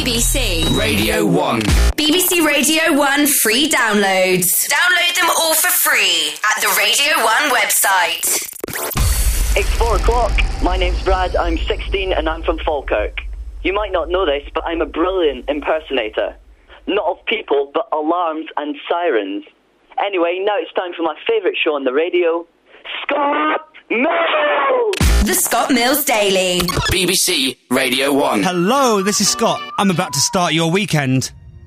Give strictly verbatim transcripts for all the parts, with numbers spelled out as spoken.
B B C Radio one. B B C Radio one free downloads. Download them all for free at the Radio one website. It's four o'clock. My name's Brad. I'm sixteen and I'm from Falkirk. You might not know this, but I'm a brilliant impersonator. Not of people, but alarms and sirens. Anyway, now it's time for my favourite show on the radio, Scott Mills! The Scott Mills Daily. B B C Radio one. Hello, this is Scott. I'm about to start your weekend.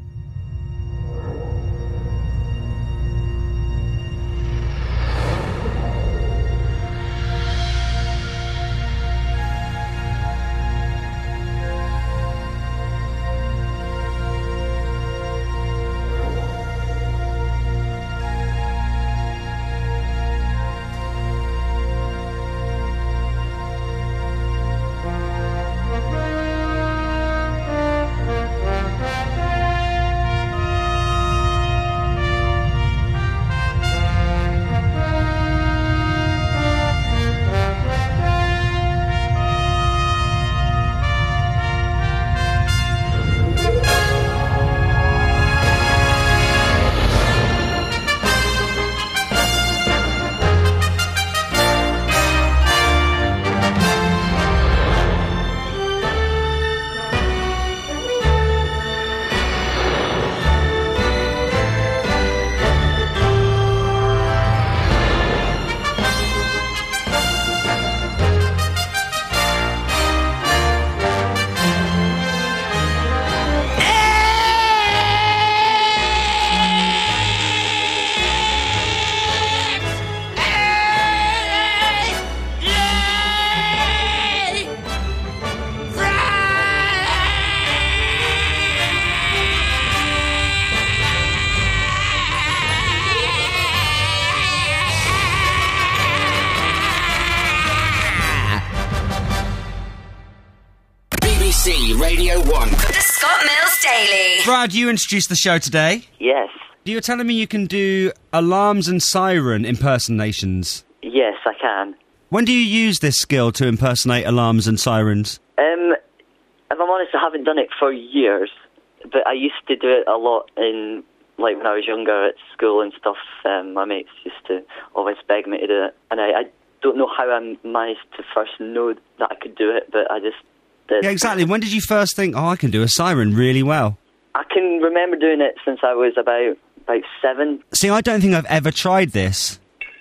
Radio one. The Scott Mills Daily. Brad, you introduced the show today. Yes. You were telling me you can do alarms and siren impersonations. Yes, I can. When do you use this skill to impersonate alarms and sirens? Um, if I'm honest, I haven't done it for years, but I used to do it a lot in, like, when I was younger at school and stuff. Um, my mates used to always beg me to do it, and I, I don't know how I managed to first know that I could do it, but I just did. Yeah, exactly. When did you first think, oh, I can do a siren really well? I can remember doing it since I was about, about seven. See, I don't think I've ever tried this.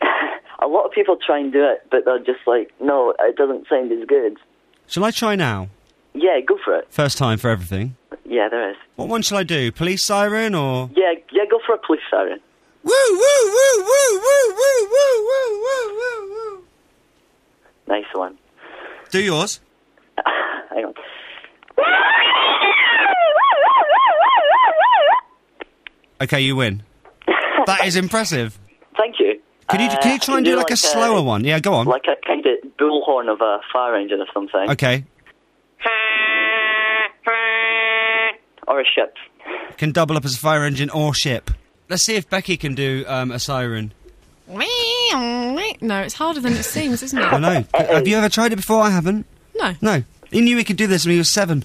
A lot of people try and do it, but they're just like, no, it doesn't sound as good. Shall I try now? Yeah, go for it. First time for everything. Yeah, there is. What one shall I do? Police siren or...? Yeah, yeah, go for a police siren. Woo, woo, woo, woo, woo, woo, woo, woo, woo, woo, woo. Nice one. Do yours. Hang on. Okay, you win. That is impressive. Thank you. Can you, uh, can you try and do, do like, like a slower a, one? Yeah, go on. Like a kind of bullhorn of a fire engine or something. Okay. Or a ship. Can double up as a fire engine or ship. Let's see if Becky can do um, a siren. No, it's harder than it seems, isn't it? I know. Have you ever tried it before? I haven't. No. No. He knew he could do this when he was seven.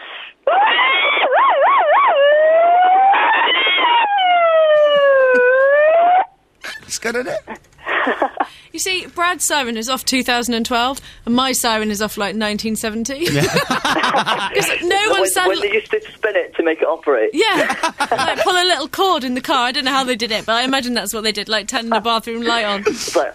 It's good, isn't it? You see, Brad's siren is off two thousand twelve, and my siren is off, like, nineteen seventy. Yeah. Because no one when, sounded... when they used to spin it to make it operate. Yeah. Like, pull a little cord in the car. I don't know how they did it, but I imagine that's what they did, like, turning the bathroom light on. It's like...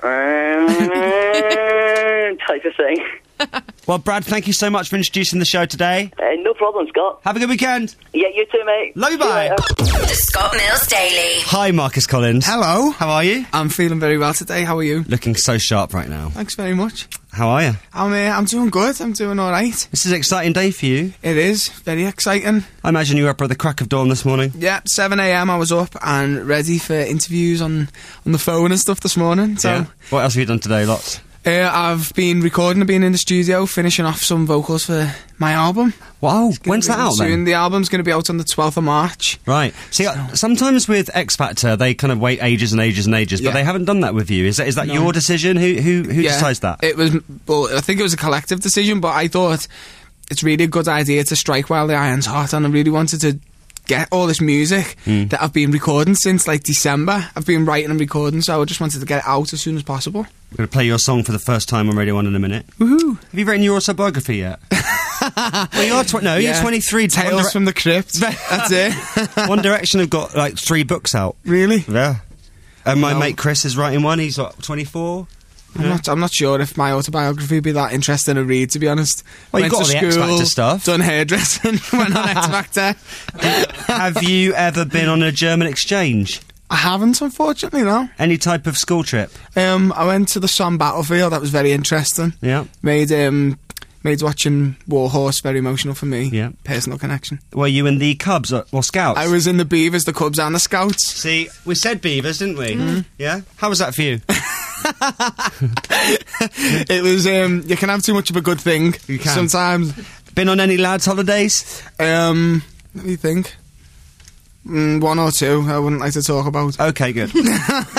type of thing. Well, Brad, thank you so much for introducing the show today. Uh, no problem, Scott. Have a good weekend. Yeah, you too, mate. Love you, bye. The Scott Mills Daily. Hi, Marcus Collins. Hello. How are you? I'm feeling very well today. How are you? Looking so sharp right now. Thanks very much. How are you? I'm uh, I'm doing good. I'm doing all right. This is an exciting day for you. It is. Very exciting. I imagine you were up at the crack of dawn this morning. Yeah, seven a.m. I was up and ready for interviews on, on the phone and stuff this morning. So, yeah. What else have you done today? Lots? Uh, I've been recording, I've been in the studio, finishing off some vocals for my album. Wow, when's that out soon. then? The album's going to be out on the twelfth of March. Right. See, so. sometimes with X Factor, they kind of wait ages and ages and ages, yeah. but they haven't done that with you. Is that is that no. your decision? Who who who yeah, decides that? It was. Well, I think it was a collective decision, but I thought it's really a good idea to strike while the iron's hot, and I really wanted to get all this music Mm. that I've been recording since like December. I've been writing and recording, so I just wanted to get it out as soon as possible. We're going to play your song for the first time on Radio one in a minute. Woohoo! Have you written your autobiography yet? Well, you're tw- no, Yeah. you're twenty-three. Tales One Dire- from the Crypt. That's it. One Direction have got like three books out. Really? Yeah. And my No. mate Chris is writing one. He's what, twenty-four? I'm not. I'm not sure if my autobiography would be that interesting to read. To be honest, Well, you Went got to all the X school, Factor stuff. Done hairdressing. Went on X Factor. Have you ever been on a German exchange? I haven't, unfortunately. No. Any type of school trip? Um, I went to the Somme battlefield. That was very interesting. Yeah. Made um, made watching Warhorse very emotional for me. Yeah. Personal connection. Were you in the Cubs or, or Scouts? I was in the Beavers, the Cubs, and the Scouts. See, we said Beavers, didn't we? Mm. Yeah. How was that for you? It was. Um, you can have too much of a good thing. You can. Sometimes. Been on any lads' holidays? Um, let me think. Mm, one or two. I wouldn't like to talk about. Okay, good. D-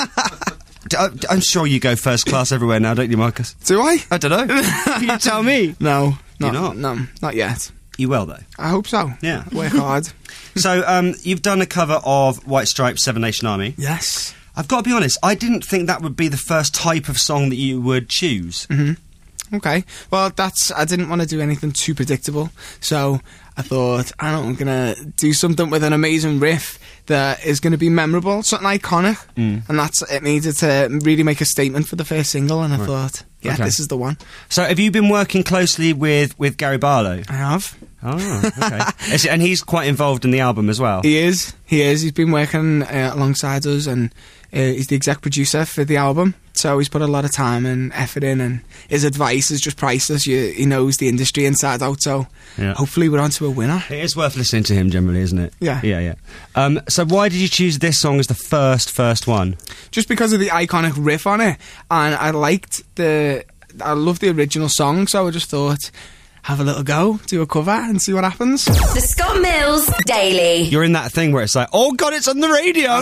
I- I'm sure you go first class everywhere now, don't you, Marcus? Do I? I don't know. You tell me. No, You're not, not? No, not yet. You will, though. I hope so. Yeah. Work hard. So, um, you've done a cover of White Stripes' Seven Nation Army. Yes. I've got to be honest, I didn't think that would be the first type of song that you would choose. Okay. Well, that's. I didn't want to do anything too predictable, so I thought, I don't know, I'm gonna do something with an amazing riff that is gonna be memorable, something iconic, Mm. and that's it. Needed to really make a statement for the first single, and I Right. thought, yeah, Okay. this is the one. So, have you been working closely with, with Gary Barlow? I have. Oh, okay. Is it- and he's quite involved in the album as well. He is. He is. He's been working uh, alongside us, and uh, he's the exec producer for the album. So he's put a lot of time and effort in, and his advice is just priceless. You, he knows the industry inside out. So Yeah. hopefully we're on to a winner. It is worth listening to him generally, isn't it? Yeah. Yeah, yeah. Um, so why did you choose this song as the first, first one? Just because of the iconic riff on it, and I liked the. I love the original song, so I just thought, have a little go, do a cover, and see what happens. The Scott Mills Daily. You're in that thing where it's like, oh God, it's on the radio!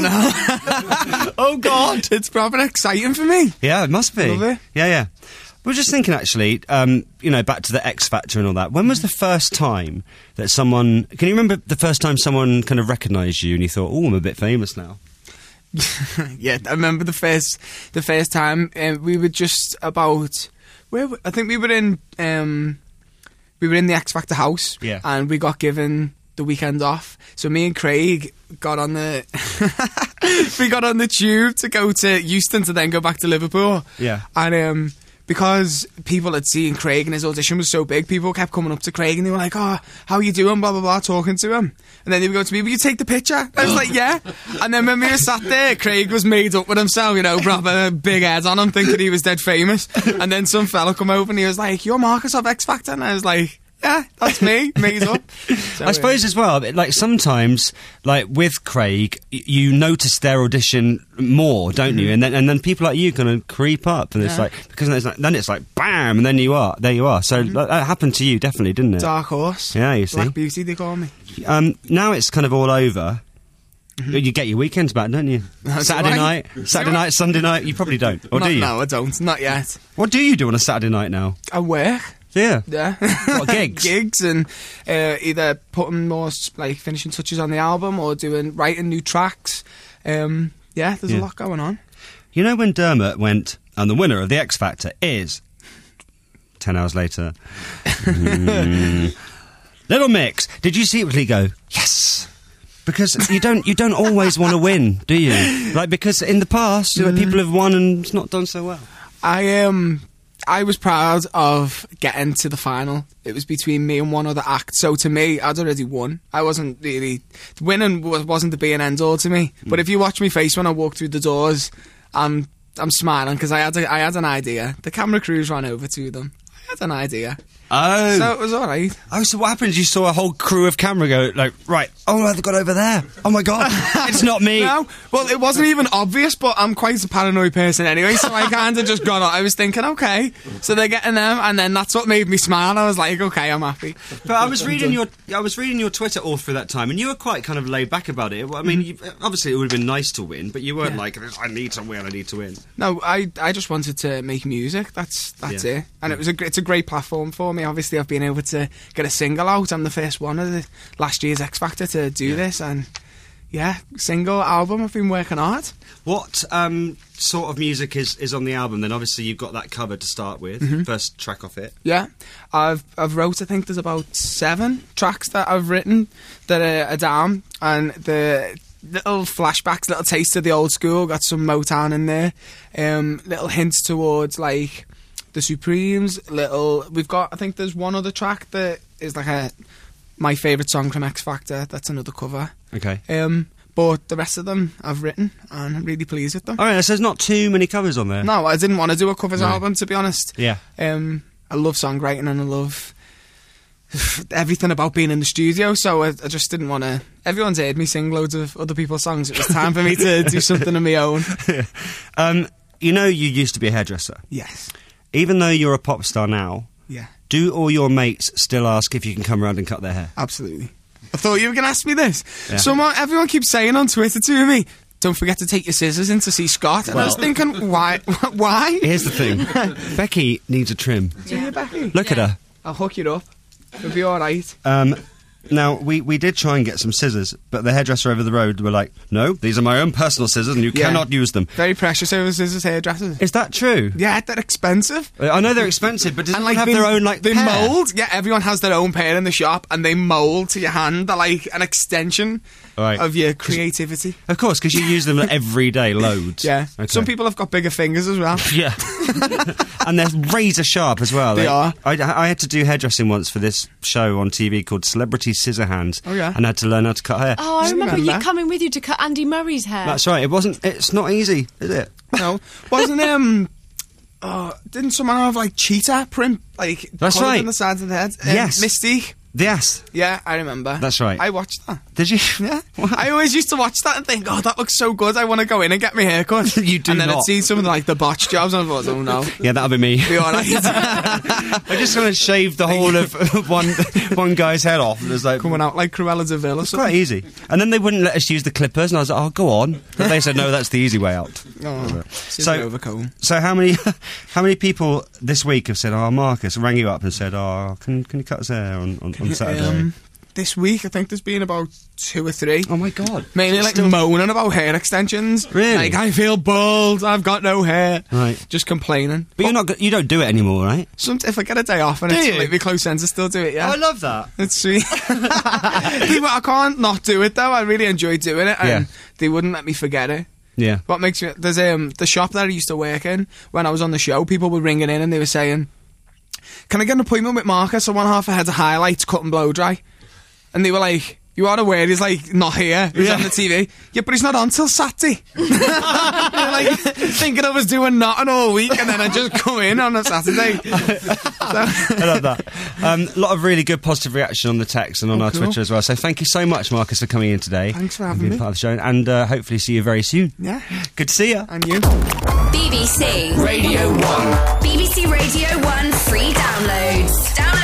Oh God! It's proper exciting for me. Yeah, it must be. Love it. Yeah, yeah. We were just thinking, actually, um, you know, back to the X Factor and all that. When was the first time that someone... Can you remember the first time someone kind of recognised you and you thought, oh, I'm a bit famous now? Yeah, I remember the first the first time uh, we were just about where w- I think we were in um, we were in the X Factor house, Yeah. and we got given the weekend off. So me and Craig got on the we got on the tube to go to Euston to then go back to Liverpool. Yeah. And um, because people had seen Craig and his audition was so big, people kept coming up to Craig and they were like, "Oh, how you doing?" Blah blah blah, talking to him. And then they would go to me, "Will you take the picture?" I was like, "Yeah." And then when we were sat there, Craig was made up with himself, you know, proper big head on him, thinking he was dead famous. And then some fella come over and he was like, "You're Marcus of X Factor?" And I was like, "Yeah, that's me, made up." So, I suppose as well, like sometimes, like with Craig, y- you notice their audition more, don't you? And then and then people like you kind of creep up, and it's Yeah. like because then it's like then it's like bam, and then you are there. You are. So that, that happened to you, definitely, didn't it? Dark Horse. Yeah, you see. Black Beauty, they call me. Um, now it's kind of all over. You get your weekends back, don't you? That's Saturday right. night, Saturday night, Sunday night. You probably don't, or Not- do you? No, I don't. Not yet. What do you do on a Saturday night now? I work. Yeah. Yeah. What, gigs? Gigs, and uh, either putting more s- like finishing touches on the album or doing writing new tracks. Um, yeah, there's Yeah. a lot going on. You know when Dermot went, and the winner of the X Factor is ten hours later. Mm. Little Mix. Did you secretly go yes? Because you don't you don't always want to win, do you? Like because in the past you know, people have won and it's not done so well. I um I was proud of getting to the final. It was between me and one other act. So to me, I'd already won. I wasn't really winning. Was, wasn't the be and end all to me. But if you watch me face when I walk through the doors, I'm I'm smiling because I had a, I had an idea. The camera crews ran over to them. I had an idea. Oh. So it was all right. Oh, so what happened? You saw a whole crew of camera go, like, right, oh, they've got over there. Oh, my God, it's not me. No, well, it wasn't even obvious, but I'm quite a paranoid person anyway, so I kind of just got on. I was thinking, okay, so they're getting them, and then that's what made me smile. I was like, okay, I'm happy. But I was reading your, I was reading your Twitter all through that time, and you were quite kind of laid back about it. Well, I mean, you, obviously it would have been nice to win, but you weren't Yeah. like, I need to win, I need to win. No, I I just wanted to make music. That's that's Yeah. it, and it was a gr- it's a great platform for me. me, obviously, of being able to get a single out. I'm the first one of the last year's X Factor to do Yeah. this, and yeah, single album. I've been working hard. What um, sort of music is, is on the album then? Obviously, you've got that cover to start with, Mm-hmm. first track off it. Yeah, I've I've wrote. I think there's about seven tracks that I've written that are, are down, and the little flashbacks, little taste of the old school. Got some Motown in there, um, little hints towards like the Supremes. Little, we've got. I think there's one other track that is like a my favourite song from X Factor. That's another cover. Okay. Um, but the rest of them I've written, and I'm really pleased with them. All right, so there's not too many covers on there. No, I didn't want to do a covers No. album, to be honest. Yeah. Um, I love songwriting and I love everything about being in the studio, so I, I just didn't want to. Everyone's heard me sing loads of other people's songs. It was time for me to do something of my own. Um, you know, you used to be a hairdresser. Yes. Even though you're a pop star now, Yeah, do all your mates still ask if you can come around and cut their hair? absolutely. I thought you were going to ask me this. Yeah. Someone, everyone keeps saying on Twitter to me, don't forget to take your scissors in to see Scott. And I was Well- thinking, why? Why? Here's the thing. Becky needs a trim. Do you, Becky? Look at her. I'll hook you up. It'll be all right. Um, now, we, we did try and get some scissors, but the hairdresser over the road were like, no, these are my own personal scissors and you Yeah. cannot use them. Very precious over scissors hairdressers. Is that true? Yeah, they're expensive. I know they're expensive, but does And it like have they, their own like they pair? mould. Yeah, everyone has their own pair in the shop, and they mould to your hand. They're like an extension Right. of your creativity. Of course, because you use them every day, loads. Yeah. Okay. Some people have got bigger fingers as well. Yeah. And they're razor sharp as well. They are. I, I had to do hairdressing once for this show on T V called Celebrity Scissorhands. Oh, yeah. And I had to learn how to cut hair. Oh, I Just remember remember. you coming with you to cut Andy Murray's hair. That's right. It wasn't. It's not easy, is it? No, wasn't um. Oh, didn't someone have like cheetah print, like That's coloured right. on the sides of the head? Um, Yes. Mystique. Yes. Yeah, I remember. That's right. I watched that. Did you? Yeah, I always used to watch that and think, "Oh, that looks so good. I want to go in and get my hair cut." You do and then not. I'd see some of the, like the botch jobs, and I thought, "Oh no, Yeah, that'll be me. be all right." I just want to shave the whole of one one guy's head off. And it was like Coming out like Cruella de Vil or It's something. quite easy. And then they wouldn't let us use the clippers, and I was like, "Oh, go on." But they said, "No, that's the easy way out." Oh, So- so overcomb. So how many how many people this week have said, "Oh, Marcus," rang you up and said, "Oh, can can you cut his hair on on, on Saturday?" Um, this week, I think there's been about two or three. oh my god! Mainly like moaning about hair extensions. Really? Like, I feel bald, I've got no hair. Right. Just complaining. But you're not go- you don't do it anymore, right? Some, if I get a day off and Do it's you? make me close sense, I still do it, yeah. I love that. It's sweet. People, I can't not do it though. I really enjoy doing it, and Yeah. they wouldn't let me forget it. Yeah. What makes me there's um the shop that I used to work in when I was on the show. People were ringing in and they were saying, "Can I get an appointment with Marcus? I want half a head of highlights, cut and blow dry." And they were like, "You are aware he's like not here? He's Yeah. on the T V." Yeah, but he's not on till Saturday. Like thinking I was doing nothing all week, and then I just come in on a Saturday. I love that. A um, lot of really good positive reaction on the text and on Oh, our cool. Twitter as well. So thank you so much, Marcus, for coming in today. Thanks for and having being me. part of the show, and uh, hopefully see you very soon. Yeah, Good to see you. and you. B B C. Radio one. B B C Radio one free downloads. Download